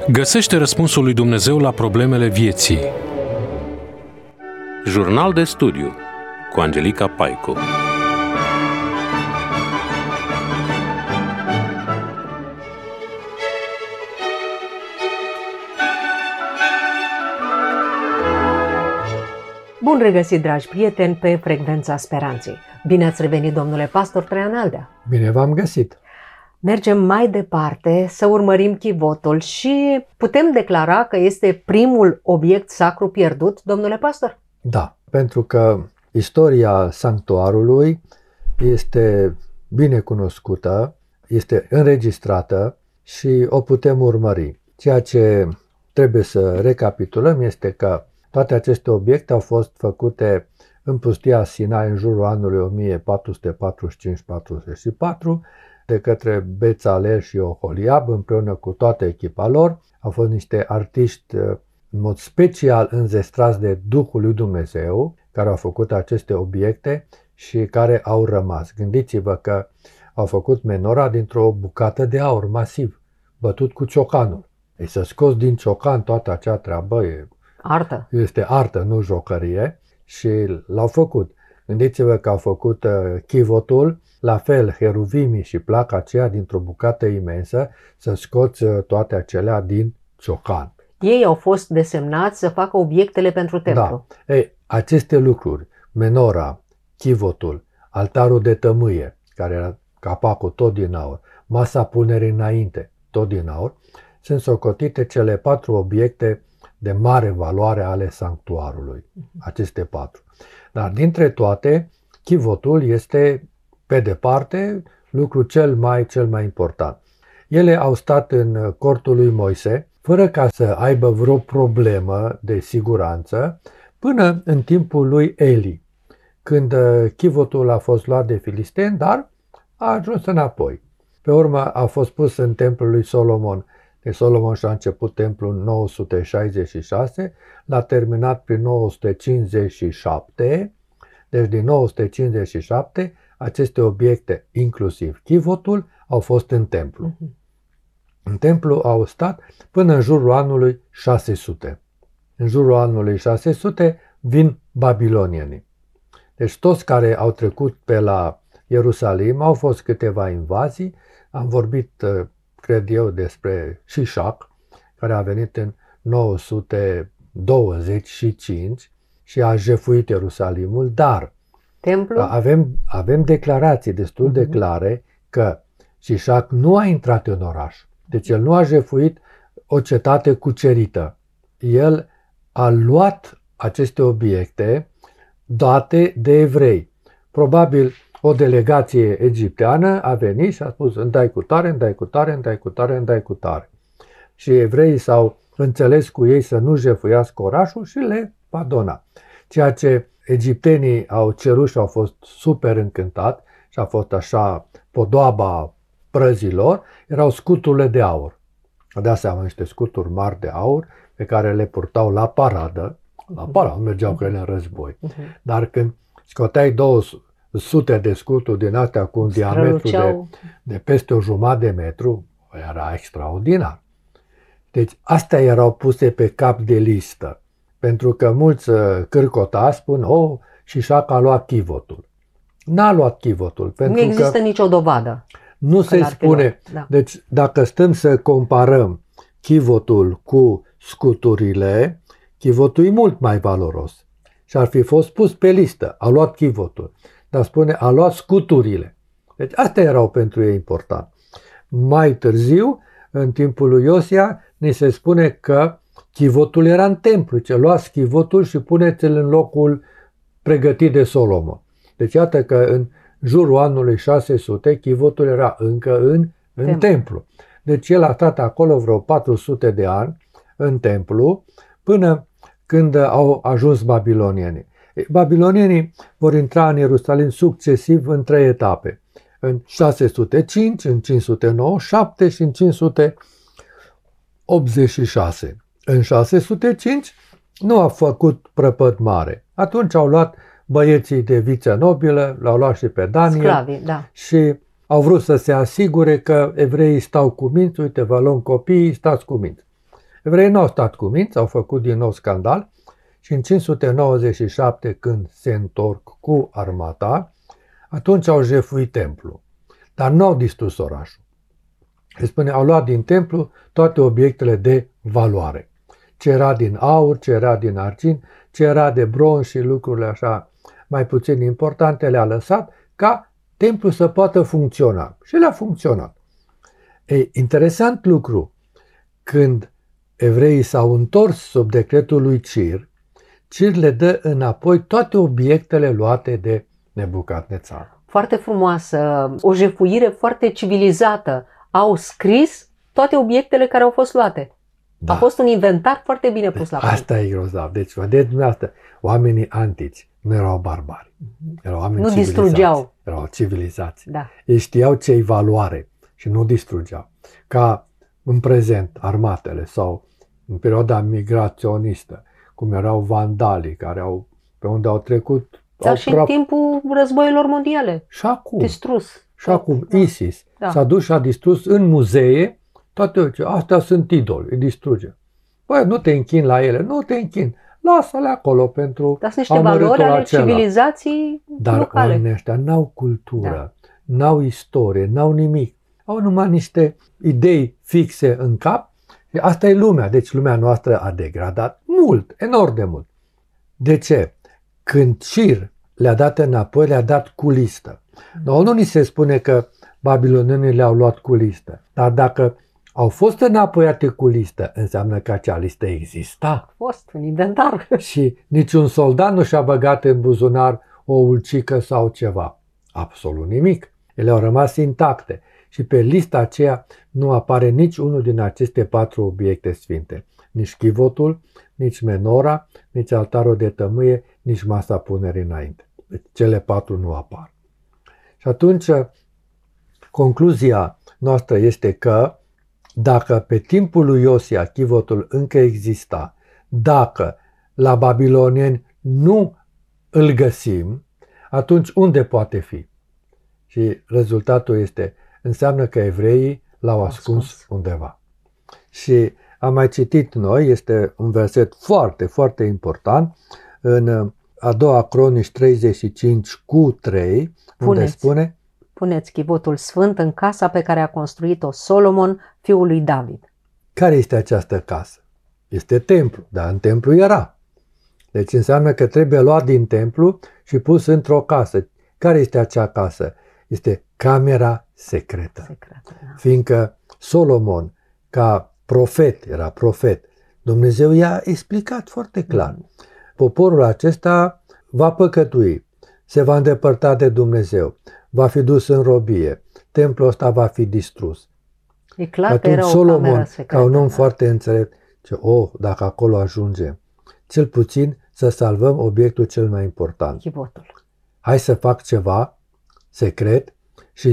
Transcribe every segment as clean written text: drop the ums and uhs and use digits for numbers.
Găsește răspunsul lui Dumnezeu la problemele vieții. Jurnal de studiu cu Angelica Paicu. Bun regăsit, dragi prieteni, pe Frecvența Speranței. Bine ați revenit, domnule pastor Traian Aldea. Bine v-am găsit. Mergem mai departe să urmărim chivotul și putem declara că este primul obiect sacru pierdut, domnule pastor? Da, pentru că istoria sanctuarului este bine cunoscută, este înregistrată și o putem urmări. Ceea ce trebuie să recapitulăm este că toate aceste obiecte au fost făcute în pustia Sinai în jurul anului 1445-44 de către Bețalel și Oholiab împreună cu toată echipa lor. Au fost niște artiști în mod special înzestrați de Duhul lui Dumnezeu care au făcut aceste obiecte și care au rămas. Gândiți-vă că au făcut menora dintr-o bucată de aur masiv, bătut cu ciocanul. Ei, să scoți din ciocan toată acea treabă artă. Este artă, nu jocărie, și l-au făcut. Gândiți-vă că au făcut chivotul, la fel heruvimii și placa aceea dintr-o bucată imensă, să scoți toate acelea din ciocan. Ei au fost desemnați să facă obiectele pentru templu. Da. Ei, aceste lucruri, menora, chivotul, altarul de tămâie, care era capacul tot din aur, masa punerii înainte, tot din aur, sunt socotite cele 4 obiecte de mare valoare ale sanctuarului, aceste 4. Dar dintre toate, chivotul este, pe departe, lucru cel mai important. Ele au stat în cortul lui Moise, fără ca să aibă vreo problemă de siguranță, până în timpul lui Eli, când chivotul a fost luat de filisteni, dar a ajuns înapoi. Pe urmă a fost pus în templul lui Solomon. Deci Solomon și-a început templul în 966, l-a terminat prin 957, deci din 957 aceste obiecte, inclusiv chivotul, au fost în templu. În templu au stat până în jurul anului 600. În jurul anului 600 vin babilonienii. Deci toți care au trecut pe la Ierusalim au fost câteva invazii, am vorbit cred eu, despre Șișac, care a venit în 925 și a jefuit Ierusalimul, dar avem declarații destul de clare că Șișac nu a intrat în oraș. Deci el nu a jefuit o cetate cucerită. El a luat aceste obiecte date de evrei. Probabil o delegație egipteană a venit și a spus îmi dai cu tare, îmi dai cu tare, îmi dai cu tare, îmi dai cu tare. Și evreii s-au înțeles cu ei să nu jefuiască orașul și le va dona. Ceea ce egiptenii au cerut și au fost super încântat și a fost așa podoaba prăzilor, erau scuturile de aur. De seama niște scuturi mari de aur pe care le purtau la paradă, mergeau cu ele în război. Dar când scoteai 200 de scuturi din astea cu un diametru de peste 1,5 metru, era extraordinar. Deci astea erau puse pe cap de listă, pentru că mulți cârcotați spun, Șișac a luat chivotul. N-a luat chivotul. Nu există nicio dovadă. Nu se spune. Da. Deci dacă stăm să comparăm chivotul cu scuturile, chivotul e mult mai valoros. Și ar fi fost pus pe listă, a luat chivotul. Dar spune, a luat scuturile. Deci astea erau pentru ei important. Mai târziu, în timpul lui Iosia, ni se spune că chivotul era în templu. Ce luați chivotul și puneți-l în locul pregătit de Solomon. Deci iată că în jurul anului 600, chivotul era încă în templu. Deci el a stat acolo vreo 400 de ani în templu, până când au ajuns babilonienii. Babilonienii vor intra în Ierusalim succesiv în 3 etape. În 605, în 597 și în 586. În 605 nu a făcut prăpăd mare. Atunci au luat băieții de viță nobilă, l-au luat și pe Daniel. Sclavii, da. Și au vrut să se asigure că evreii stau cu minți, uite, vă luăm copiii, stați cu minți. Evreii nu au stat cu minți, au făcut din nou scandal și în 597, când se întorc cu armata, atunci au jefuit templul. Dar nu au distrus orașul. Se spune, au luat din templu toate obiectele de valoare. Ce era din aur, ce era din argint, ce era de bronz și lucrurile așa mai puțin importante le-a lăsat ca templul să poată funcționa. Și le-a funcționat. Ei, interesant lucru, când evreii s-au întors sub decretul lui Cir, Cir le dă înapoi toate obiectele luate de Nebucadnețar. Foarte frumoasă, o jefuire foarte civilizată. Au scris toate obiectele care au fost luate. Da. A fost un inventar foarte bine pus la punct. Asta e grozav. Deci, vedeți dumneavoastră, oamenii antici nu erau barbari. Erau oameni nu civilizați. distrugeau. Erau civilizați. Da. Ei știau ce-i valoare și nu distrugeau. Ca în prezent, armatele sau în perioada migraționistă, cum erau vandalii, care au, pe unde au trecut... Dar și în timpul războiilor mondiale. Și acum. Distrus. Și acum ISIS Da. s-a dus și a distrus în muzee toate, astea sunt idoli, îi distruge. Băi, nu te închini la ele, nu te închini. Lasă-le acolo pentru Dar sunt niște valori ale civilizației Dar locale. oamenii ăștia n-au cultură, n-au istorie, n-au nimic. Au numai niște idei fixe în cap. Asta e lumea. Deci lumea noastră a degradat mult, enorm de mult. De ce? Când Cir le-a dat înapoi, le-a dat cu listă. Nu ni se spune că babilonenii le-au luat cu listă. Dar dacă au fost înapoiate cu listă, înseamnă că acea listă exista. A fost un inventar. Și niciun soldat nu și-a băgat în buzunar o ulcică sau ceva. Absolut nimic. Ele au rămas intacte. Și pe lista aceea nu apare nici unul din aceste 4 obiecte sfinte. Nici chivotul, nici menora, nici altarul de tămâie, nici masa punerii înainte. Deci cele 4 nu apar. Și atunci, concluzia noastră este că dacă pe timpul lui Iosia chivotul încă exista, dacă la babilonieni nu îl găsim, atunci unde poate fi? Și rezultatul înseamnă că evreii l-au ascuns undeva. Și am mai citit noi, este un verset foarte, foarte important, în a doua Cronici 35:3, unde spune: Puneți chivotul sfânt în casa pe care a construit-o Solomon, fiul lui David. Care este această casă? Este templu, dar în templu era. Deci înseamnă că trebuie luat din templu și pus într-o casă. Care este acea casă? Este camera secretă. Fiindcă Solomon, ca profet, era profet, Dumnezeu i-a explicat foarte clar. Poporul acesta va păcătui, se va îndepărta de Dumnezeu, va fi dus în robie, templul ăsta va fi distrus. E clar atunci că era o Solomon, cameră secretă, ca un om foarte înțelept, zice, dacă acolo ajungem, cel puțin să salvăm obiectul cel mai important. Chivotul. Hai să fac ceva secret și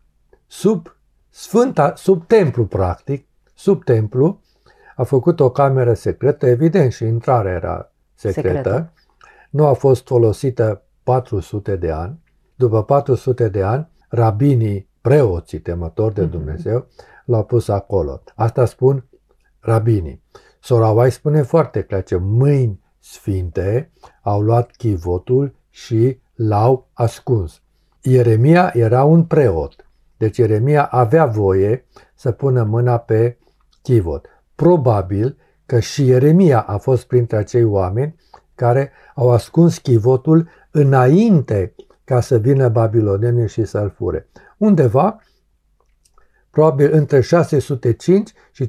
sub templu, practic, sub templu, a făcut o cameră secretă, evident, și intrarea era secretă. Nu a fost folosită 400 de ani. După 400 de ani, rabinii, preoții temători de Dumnezeu, l-au pus acolo. Asta spun rabinii. Soravai spune foarte clar că mâini sfinte au luat chivotul și l-au ascuns. Ieremia era un preot. Deci Ieremia avea voie să pună mâna pe chivot. Probabil că și Ieremia a fost printre acei oameni care au ascuns chivotul înainte ca să vină babilonenii și să-l fure. Undeva, probabil între 605 și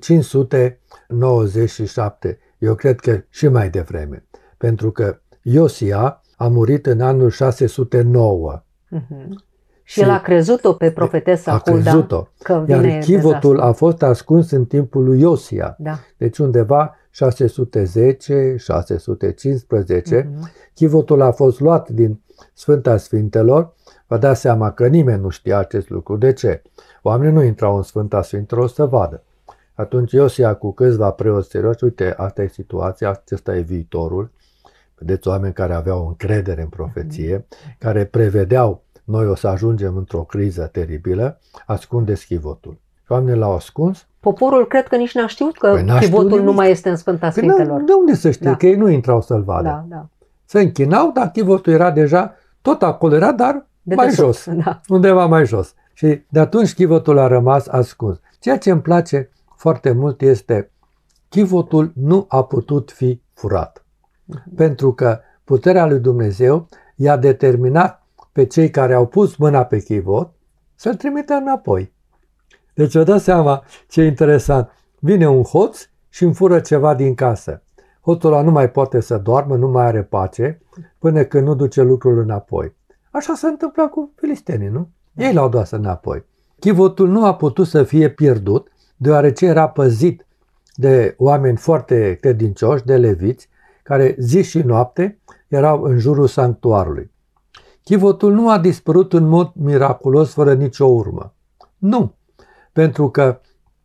597. Eu cred că și mai devreme. Pentru că Iosia a murit în anul 609. Și el a crezut-o pe profetesa Hulda. Iar chivotul a fost ascuns în timpul lui Iosia. Da. Deci undeva 610, 615. Chivotul a fost luat din Sfânta Sfintelor. Vă dați seama că nimeni nu știa acest lucru. De ce? Oamenii nu intrau în Sfânta Sfintelor să vadă. Atunci Iosia cu câțiva preoți serioși, uite, asta e situația, acesta e viitorul. Vedeți, oameni care aveau încredere în profeție, care prevedeau noi o să ajungem într-o criză teribilă, ascundeți chivotul. Și oamenii l-au ascuns Poporul cred că nici n-a știut că chivotul nu mai este în Sfânta Sfintelor. De unde să știe? Că ei nu intrau să-l vadă. Se închinau, dar chivotul era deja, tot acolo era, dar mai jos, undeva mai jos. Și de atunci chivotul a rămas ascuns. Ceea ce îmi place foarte mult este chivotul nu a putut fi furat. Pentru că puterea lui Dumnezeu i-a determinat pe cei care au pus mâna pe chivot să-l trimită înapoi. Deci vă dați seama ce interesant. Vine un hoț și îmi fură ceva din casă. Hoțul ăla nu mai poate să doarmă, nu mai are pace, până când nu duce lucrul înapoi. Așa se întâmplă cu filistenii, nu? Ei l-au dus înapoi. Chivotul nu a putut să fie pierdut, deoarece era păzit de oameni foarte credincioși, de leviți, care zi și noapte erau în jurul sanctuarului. Chivotul nu a dispărut în mod miraculos, fără nicio urmă. Nu, pentru că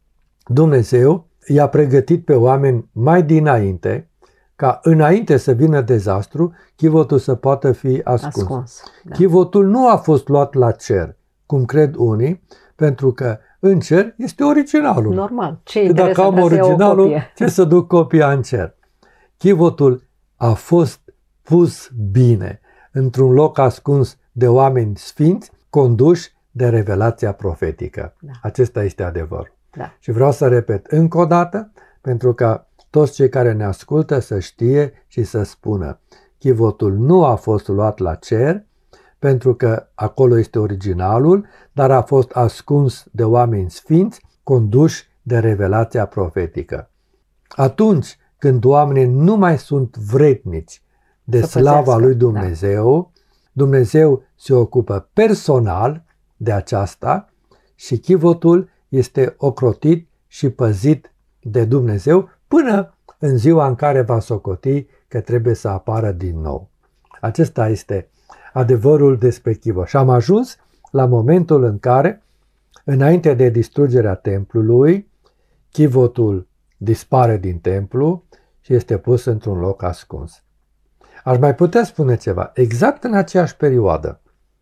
Dumnezeu i-a pregătit pe oameni mai dinainte, ca înainte să vină dezastru, chivotul să poată fi ascuns. Chivotul nu a fost luat la cer, cum cred unii, pentru că în cer este originalul. Normal. Dacă am originalul, ce să duc copia în cer? Chivotul a fost pus bine într-un loc ascuns de oameni sfinți, conduși de revelația profetică. Acesta este adevărul. Și vreau să repet încă o dată, pentru că toți cei care ne ascultă să știe și să spună: chivotul nu a fost luat la cer, pentru că acolo este originalul, dar a fost ascuns de oameni sfinți, conduși de revelația profetică. Atunci când oamenii nu mai sunt vrednici de slava lui Dumnezeu, Dumnezeu se ocupă personal de aceasta și chivotul este ocrotit și păzit de Dumnezeu până în ziua în care va socoti că trebuie să apară din nou. Acesta este adevărul despre chivot. Și am ajuns la momentul în care, înainte de distrugerea templului, chivotul dispare din templu și este pus într-un loc ascuns. Aș mai putea spune ceva. Exact în aceeași perioadă,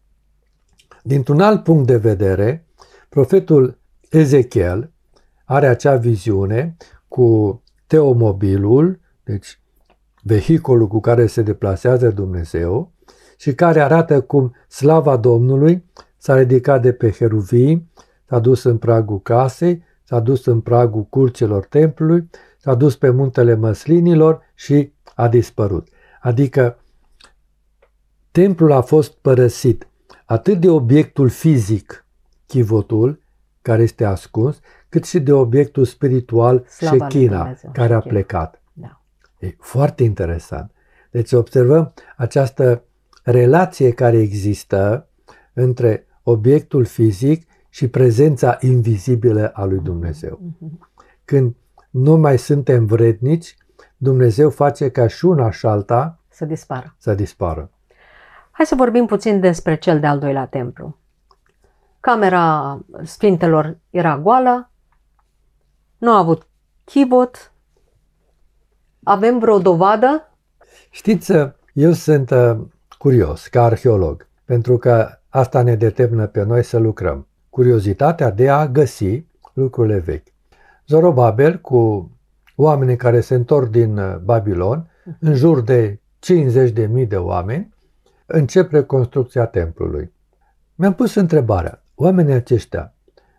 dintr-un alt punct de vedere, profetul Ezechiel are acea viziune cu teomobilul, deci vehiculul cu care se deplasează Dumnezeu, și care arată cum slava Domnului s-a ridicat de pe heruvim, s-a dus în pragul casei, s-a dus în pragul curților templului, s-a dus pe muntele măslinilor și a dispărut. Adică templul a fost părăsit atât de obiectul fizic, chivotul, care este ascuns, cât și de obiectul spiritual, Shechina, care a plecat. E foarte interesant. Deci observăm această relație care există între obiectul fizic și prezența invizibilă a lui Dumnezeu. Când nu mai suntem vrednici, Dumnezeu face ca și una și alta să dispară. Hai să vorbim puțin despre cel de-al doilea templu. Camera Sfintelor era goală, nu a avut chivot. Avem vreo dovadă? Știți, eu sunt curios ca arheolog, pentru că asta ne determină pe noi să lucrăm. Curiozitatea de a găsi lucrurile vechi. Zorobabel, cu oamenii care se întorc din Babilon, în jur de 50.000 de oameni, încep reconstrucția templului. Mi-am pus întrebarea, oamenii aceștia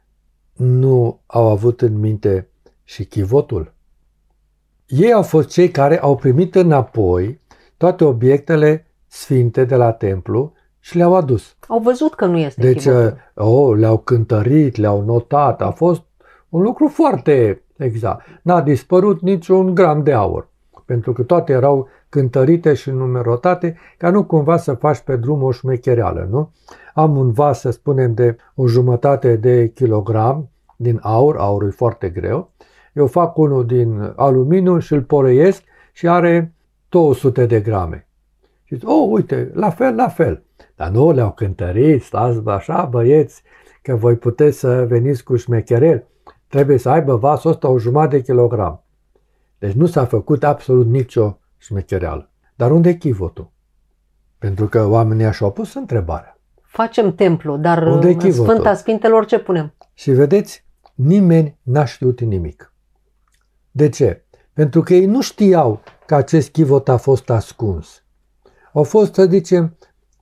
nu au avut în minte și chivotul? Ei au fost cei care au primit înapoi toate obiectele sfinte de la templu și le-au adus. Au văzut că nu este chivotul. Le-au cântărit, le-au notat, a fost un lucru foarte exact. N-a dispărut niciun gram de aur, pentru că toate erau cântărite și numerotate, ca nu cumva să faci pe drum o șmechereală, nu? Am un vas, să spunem, de 1/2 de kilogram din aur, aurul e foarte greu, eu fac unul din aluminiu și îl poreiesc și are 200 de grame. Și zic, uite, la fel. Dar nu le-au cântărit, stați așa, băieți, că voi puteți să veniți cu șmecherel. Trebuie să aibă vasul ăsta 1/2 de kilogram. Deci nu s-a făcut absolut nicio șmechereală. Dar unde e chivotul? Pentru că oamenii așa au pus întrebarea. Facem templu, dar în Sfânta Sfintelor ce punem? Și vedeți, nimeni n-a știut nimic. De ce? Pentru că ei nu știau că acest chivot a fost ascuns. Au fost, să zicem,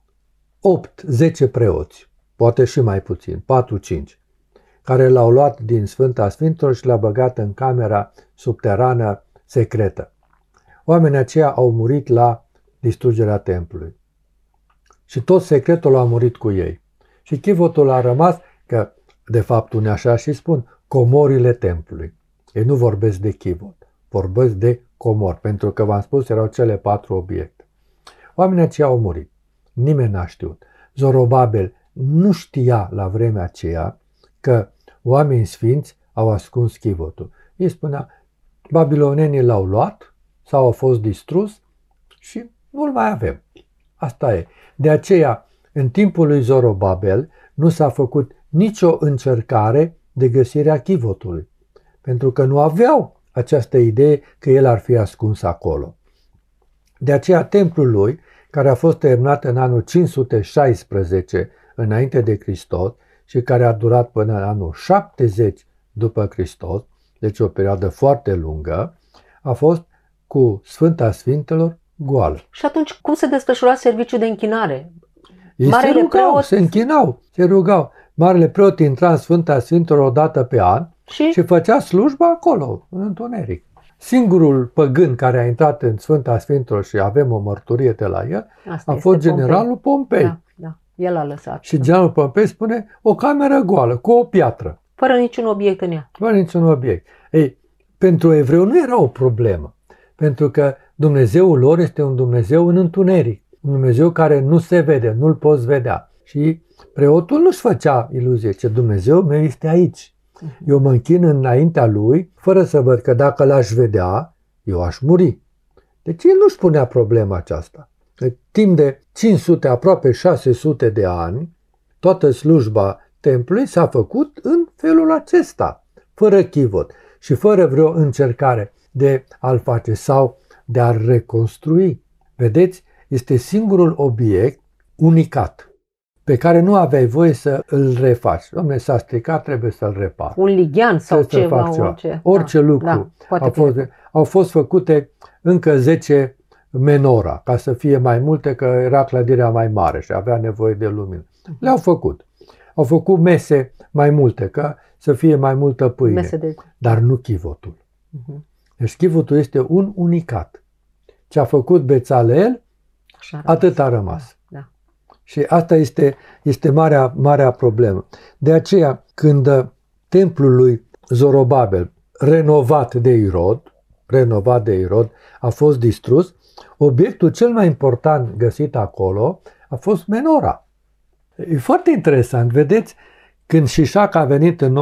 8-10 preoți, poate și mai puțin, 4-5, care l-au luat din Sfânta Sfintelor și l-au băgat în camera subterană secretă. Oamenii aceia au murit la distrugerea templului. Și tot secretul a murit cu ei. Și chivotul a rămas, că de fapt unii așa și spun, comorile templului. Ei nu vorbesc de chivot, vorbesc de comori, pentru că v-am spus erau cele 4 obiecte. Oamenii aceia au murit. Nimeni n-a știut. Zorobabel nu știa la vremea aceea că oamenii sfinți au ascuns chivotul. Ei spunea, babilonenii l-au luat sau au fost distrus și nu-l mai avem. Asta e. De aceea, în timpul lui Zorobabel nu s-a făcut nicio încercare de găsirea chivotului, pentru că nu aveau această idee că el ar fi ascuns acolo. De aceea templul lui, care a fost terminat în anul 516 înainte de Hristos și care a durat până în anul 70 după Hristos, deci o perioadă foarte lungă, a fost cu Sfânta Sfintelor goală. Și atunci cum se desfășura serviciul de închinare? Ei se închinau, se rugau. Marele preot intra în Sfânta Sfintelor o dată pe an și făcea slujba acolo, în întuneric. Singurul păgân care a intrat în Sfânta Sfintelor și avem o mărturie de la el a fost generalul Pompei. Da, el a lăsat. Și generalul Pompei spune o cameră goală, cu o piatră. Fără niciun obiect în ea. Fără niciun obiect. Ei, pentru evreu nu era o problemă, pentru că Dumnezeul lor este un Dumnezeu în întuneric, un Dumnezeu care nu se vede, nu-l poți vedea. Și preotul nu-și făcea iluzie, ce Dumnezeu meu este aici. Eu mă închin înaintea lui, fără să văd că dacă l-aș vedea, eu aș muri. Deci el nu-și punea problema aceasta. Timp de 500, aproape 600 de ani, toată slujba templului s-a făcut în felul acesta, fără chivot și fără vreo încercare de a-l face sau de a-l reconstrui. Vedeți, este singurul obiect unicat, pe care nu aveai voie să îl refaci. Dom'le, s-a stricat, trebuie să-l repar. Un lighean sau ceva. Orice lucru. Au fost făcute încă 10 menora, ca să fie mai multe, că era clădirea mai mare și avea nevoie de lumină. Le-au făcut. Au făcut mese mai multe, ca să fie mai multă pâine. Dar nu chivotul. Deci chivotul este un unicat. Ce a făcut Bețaleel, atât a rămas. Și asta este marea problemă. De aceea, când templul lui Zorobabel, renovat de Irod, a fost distrus, obiectul cel mai important găsit acolo a fost menora. E foarte interesant, vedeți, când Șișac a venit în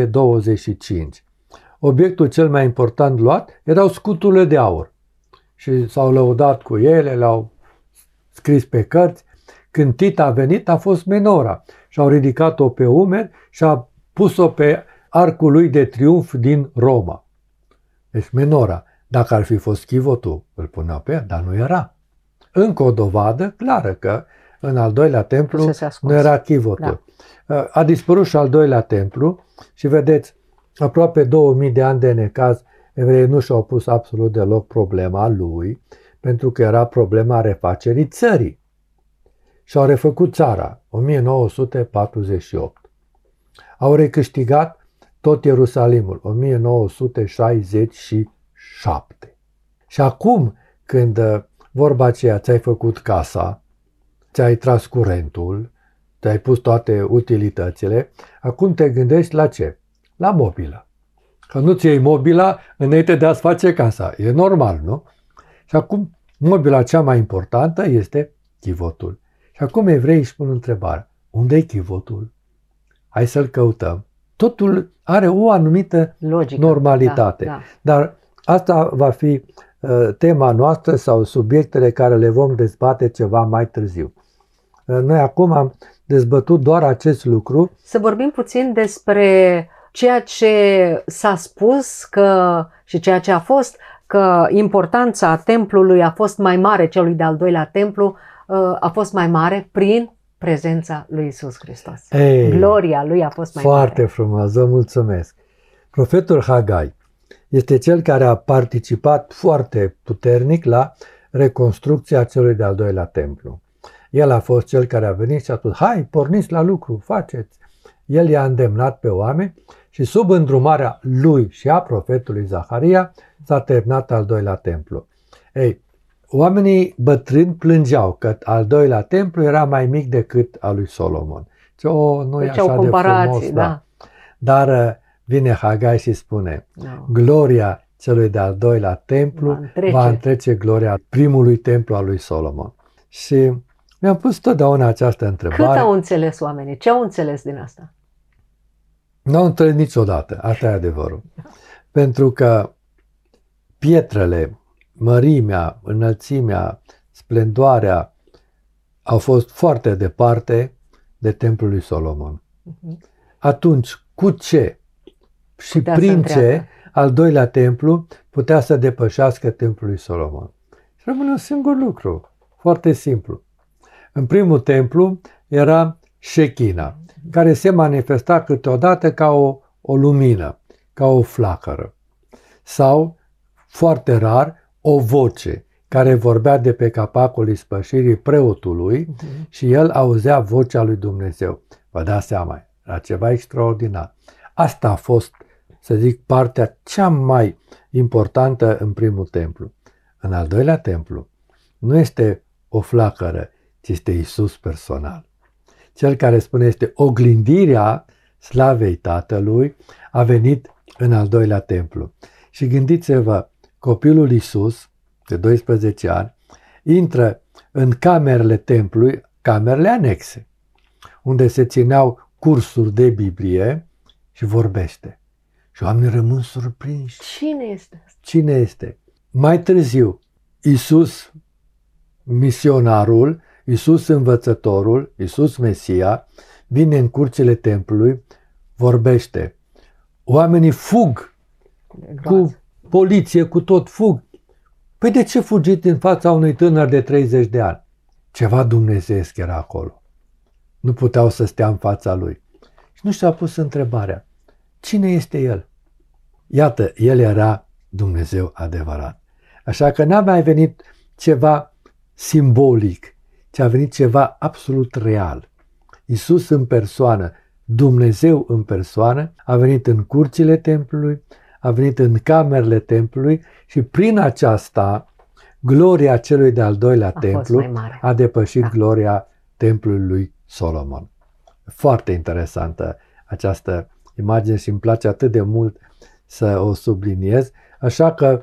925, obiectul cel mai important luat erau scuturile de aur. Și s-au lăudat cu ele, le-au scris pe cărți. Când Tit a venit, a fost menora și au ridicat-o pe umeri și a pus-o pe arcul lui de triumf din Roma. Deci menora, dacă ar fi fost chivotul, îl puneau pe ea, dar nu era. Încă o dovadă clară că în al doilea templu nu era chivotul. Da. A dispărut și al doilea templu și vedeți, aproape 2000 de ani de necaz, evreii nu și-au pus absolut deloc problema lui, pentru că era problema refacerii țării. Și-au refăcut țara, 1948. Au recâștigat tot Ierusalimul, 1967. Și acum, când vorba aceea, ți-ai făcut casa, ți-ai tras curentul, ți-ai pus toate utilitățile, acum te gândești la ce? La mobilă. Că nu ți iei mobila înainte de a-ți face casa. E normal, nu? Și acum, mobila cea mai importantă este chivotul. Și acum evreii își pun întrebarea, unde e chivotul? Hai să-l căutăm. Totul are o anumită logică, normalitate. Da. Dar asta va fi tema noastră sau subiectele care le vom dezbate ceva mai târziu. Noi acum am dezbătut doar acest lucru. Să vorbim puțin despre ceea ce s-a spus și ceea ce a fost, că importanța templului a fost mai mare, celui de-al doilea templu, a fost mai mare prin prezența lui Iisus Hristos. Ei, Gloria lui a fost mai foarte mare. frumos, vă mulțumesc. Profetul Hagai este cel care a participat foarte puternic la reconstrucția celui de-al doilea templu. El a fost cel care a venit și a spus, hai, porniți la lucru, faceți. El i-a îndemnat pe oameni și sub îndrumarea lui și a profetului Zaharia s-a terminat al doilea templu. Ei, oamenii bătrâni plângeau că al doilea templu era mai mic decât al lui Solomon. Nu e așa de frumos, da. Dar vine Hagai și spune, gloria celui de-al doilea templu va întrece gloria primului templu al lui Solomon. Și mi-am pus totdeauna această întrebare. Cât au înțeles oamenii? Ce au înțeles din asta? Nu au înțeles niciodată, asta e adevărul. Pentru că pietrele, mărimea, înălțimea, splendoarea au fost foarte departe de templul lui Solomon. Atunci, cu ce și prin ce al doilea templu putea să depășească templul lui Solomon? Și rămâne un singur lucru, foarte simplu. În primul templu era Shechina, care se manifesta câteodată ca o lumină, ca o flacără. Sau, foarte rar, o voce care vorbea de pe capacul ispășirii preotului și el auzea vocea lui Dumnezeu. Vă dați seama, era ceva extraordinar. Asta a fost, să zic, partea cea mai importantă în primul templu. În al doilea templu nu este o flacără, ci este Iisus personal. Cel care spune este oglindirea slavei Tatălui a venit în al doilea templu. Și gândiți-vă, copilul Iisus, de 12 ani, intră în camerele templului, camerele anexe, unde se țineau cursuri de Biblie și vorbește. Și oamenii rămân surprinși. Cine este? Cine este? Mai târziu, Iisus misionarul, Iisus învățătorul, Iisus Mesia, vine în curțile templului, vorbește. Oamenii fug cu poliție, cu tot fug. Păi de ce fugiți în fața unui tânăr de 30 de ani? Ceva dumnezeiesc era acolo. Nu puteau să stea în fața lui. Și nu și-a pus întrebarea, cine este el? Iată, el era Dumnezeu adevărat. Așa că n-a mai venit ceva simbolic, ci a venit ceva absolut real. Iisus în persoană, Dumnezeu în persoană, a venit în curțile templului, a venit în camerele templului și prin aceasta gloria celui de-al doilea templu a depășit gloria templului lui Solomon. Foarte interesantă această imagine și îmi place atât de mult să o subliniez. Așa că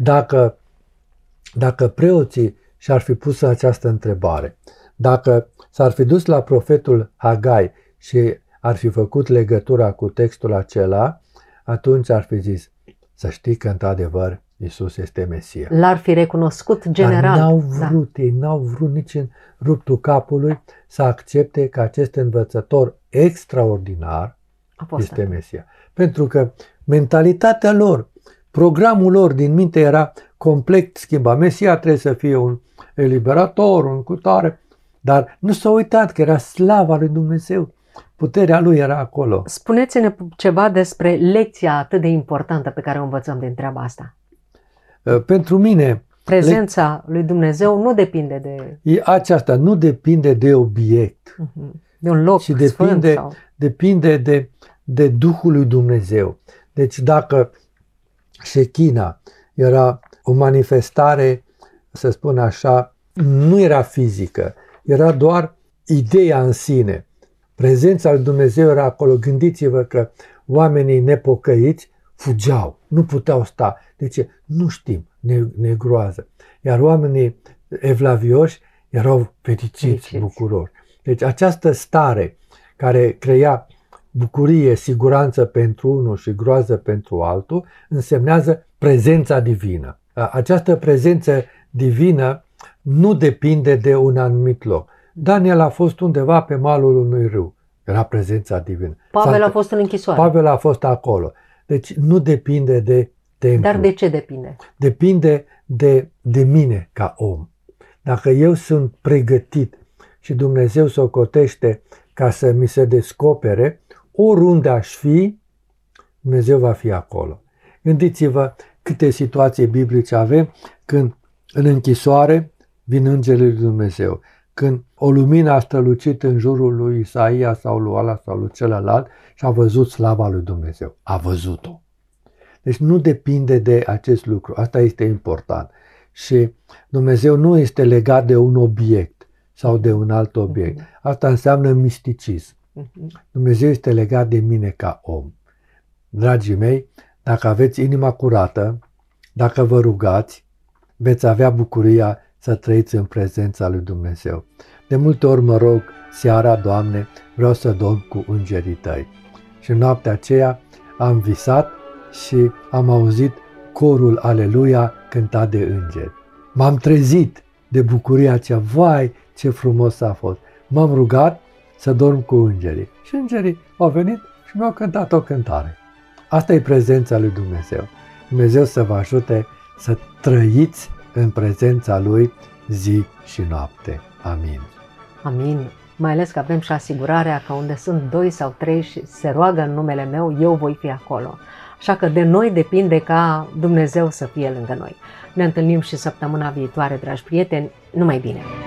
dacă preoții și-ar fi pus această întrebare, dacă s-ar fi dus la profetul Hagai și ar fi făcut legătura cu textul acela, atunci ar fi zis, să știi că într-adevăr Iisus este Mesia. L-ar fi recunoscut general. Dar ei n-au vrut nici în ruptul capului să accepte că acest învățător extraordinar este Mesia. Pentru că mentalitatea lor, programul lor din minte era complet schimbat. Mesia trebuie să fie un eliberator, un cutare, dar nu s-a uitat că era slava lui Dumnezeu. Puterea lui era acolo. Spuneți-ne ceva despre lecția atât de importantă pe care o învățăm din treaba asta. Pentru mine, prezența lui Dumnezeu nu depinde de... Aceasta nu depinde de obiect. De un loc sfânt depinde de Duhul lui Dumnezeu. Deci dacă Shechina era o manifestare, să spun așa, nu era fizică, era doar ideea în sine. Prezența lui Dumnezeu era acolo. Gândiți-vă că oamenii nepocăiți fugeau, nu puteau sta. De ce? Nu știm, ne groază. Iar oamenii evlavioși erau fericiți, bucuroși. Deci această stare care crea bucurie, siguranță pentru unul și groază pentru altul, însemnează prezența divină. Această prezență divină nu depinde de un anumit loc. Daniel a fost undeva pe malul unui râu. Era prezența divină. Pavel a fost în închisoare. Pavel a fost acolo. Deci nu depinde de templu. Dar de ce depinde? Depinde de mine ca om. Dacă eu sunt pregătit și Dumnezeu socotește ca să mi se descopere, oriunde aș fi, Dumnezeu va fi acolo. Gândiți-vă câte situații biblice avem când în închisoare vin îngerii lui Dumnezeu, când o lumină a strălucit în jurul lui Isaia sau lui ăla sau lui celălalt și a văzut slava lui Dumnezeu. A văzut-o. Deci nu depinde de acest lucru. Asta este important. Și Dumnezeu nu este legat de un obiect sau de un alt obiect. Asta înseamnă misticism. Dumnezeu este legat de mine ca om. Dragii mei, dacă aveți inima curată, dacă vă rugați, veți avea bucuria să trăiți în prezența lui Dumnezeu. De multe ori mă rog seara, Doamne, vreau să dorm cu îngerii Tăi. Și în noaptea aceea am visat și am auzit corul Aleluia cântat de îngeri. M-am trezit de bucuria aceea, vai ce frumos a fost. M-am rugat să dorm cu îngerii și îngerii au venit și mi-au cântat o cântare. Asta e prezența lui Dumnezeu. Dumnezeu să vă ajute să trăiți în prezența Lui zi și noapte. Amin. Amin. Mai ales că avem și asigurarea că unde sunt 2 sau 3 și se roagă în numele meu, eu voi fi acolo. Așa că de noi depinde ca Dumnezeu să fie lângă noi. Ne întâlnim și săptămâna viitoare, dragi prieteni. Numai bine!